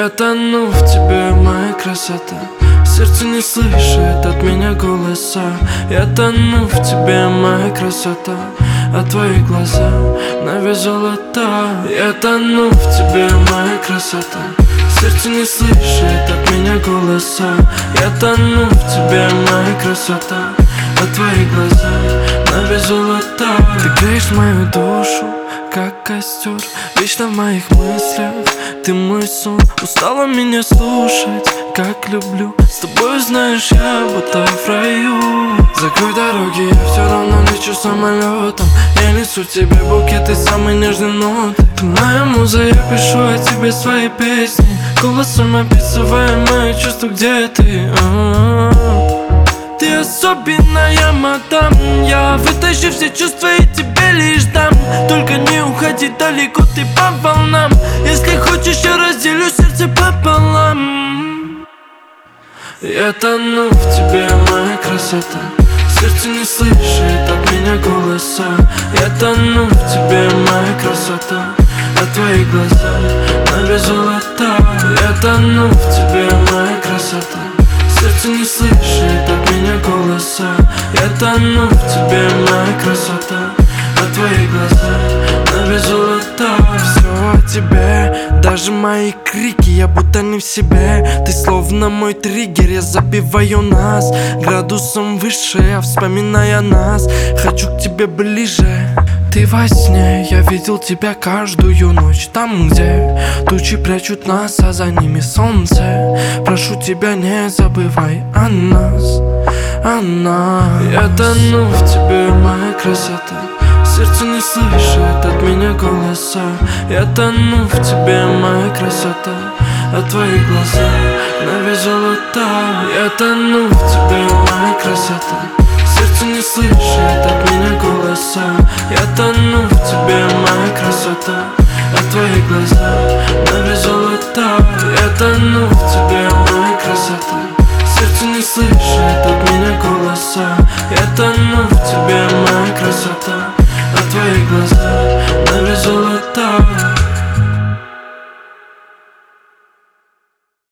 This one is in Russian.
Я тону в тебе, моя красота. Сердце не слышит от меня голоса. Я тону в тебе, моя красота. А твои глаза на вес золота. Я тону в тебе, моя красота. Сердце не слышит от меня голоса. Я тону в тебе, моя красота. А твои глаза на вес золота. Ты греешь мою душу, как костер, вечно в моих мыслях, ты мой сон. Устала меня слушать, как люблю. С тобой, знаешь, я будто в раю. Закрой дороги, я все равно лечу самолетом. Я несу тебе букеты самой нежной ноты. Ты моя муза, я пишу о тебе свои песни. Голосом описывая мои чувства, где ты. Ты особенная, мадам. Я вытащу все чувства и тебе лишь дам. Только не уходи далеко, ты по волнам. Если хочешь, я разделю сердце пополам. Я тону в тебе, моя красота. Сердце не слышит от меня голоса. Я тону в тебе, моя красота. А твои глаза на вес золота. Я тону в тебе, моя красота. Сердце не слышит от меня голоса. Я тону в тебе, моя красота. А твои глаза на вес золота. Все о тебе, даже мои крики, я будто не в себе. Ты словно мой триггер, я забиваю нас градусом выше, вспоминая нас. Хочу к тебе ближе. Ты во сне, я видел тебя каждую ночь. Там, где тучи прячут нас, а за ними солнце. Прошу тебя, не забывай о нас, о нас. Я тону в тебе, моя красота. Сердце не слышит от меня голоса. Я тону в тебе, моя красота. А твои глаза на вес золота. Я тону в тебе, моя красота. Сердце не слышит от меня голоса. Я тону в тебе, моя красота. А твои глаза на вес золота. Я тону в тебе, моя красота. Сердце не слышит от меня голоса.